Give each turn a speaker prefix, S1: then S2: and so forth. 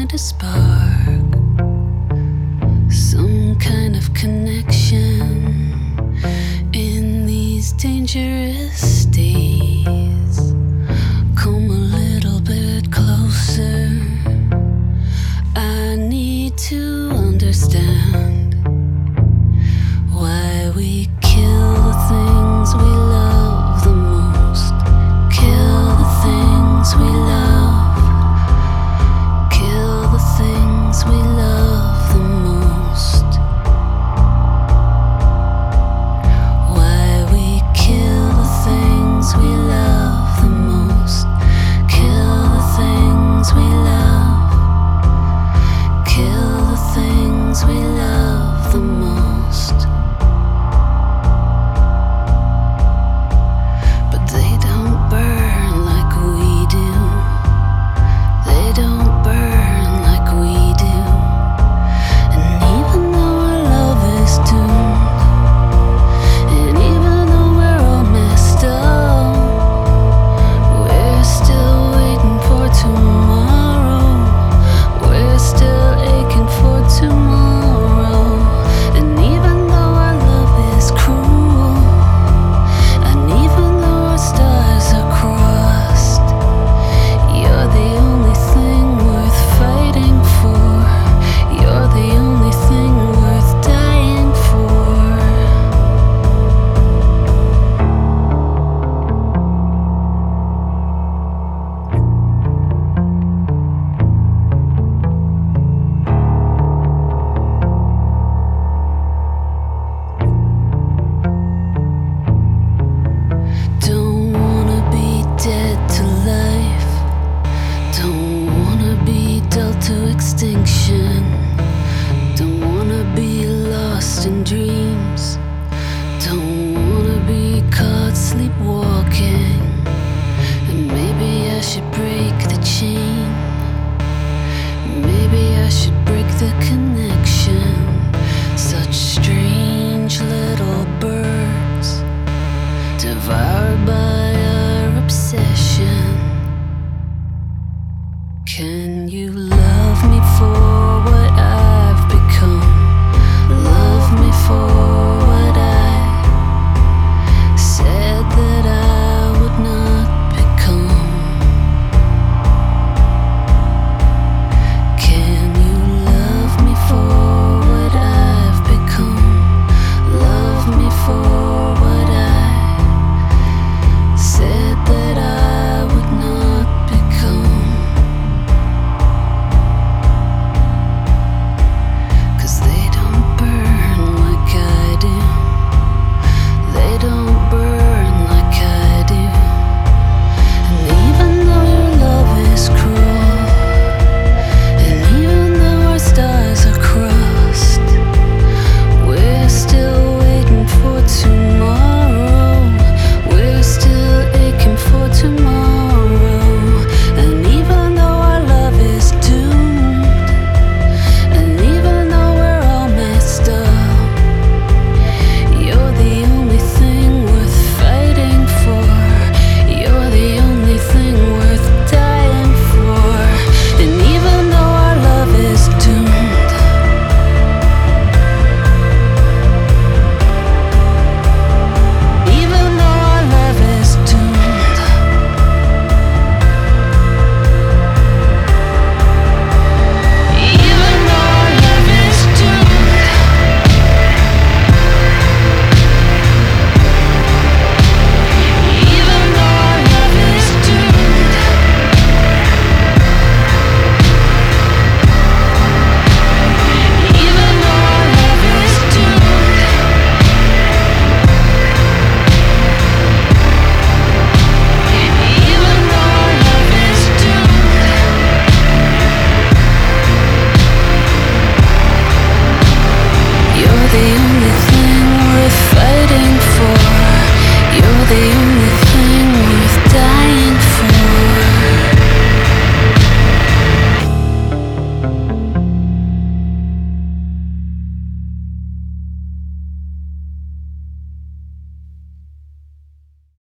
S1: kind of spark, some kind of connection in these dangerous days. Come a little bit closer. I need to understand why we kill the things we love the most. Kill the things we love. Kill the things we love the most. Why we kill the things we love the most. Kill the things we love. Kill the things we love the most. But they don't burn like we do. They don't burn like we do. And even though our love is doomed, and even though we're all messed up, we're still waiting for tomorrow. We're still aching for tomorrow. And even though our love is cruel, and even though our stars are crossed, you're the only thing worth fighting for. You're the only thing worth dying for. Don't wanna be dead to life. Don't wanna be dealt to extinction. Don't wanna be lost in dreams. Don't wanna be caught sleepwalking. And maybe I should break the chain. Maybe I should break the connection. Such strange little birds, devoured by our obsession. Can you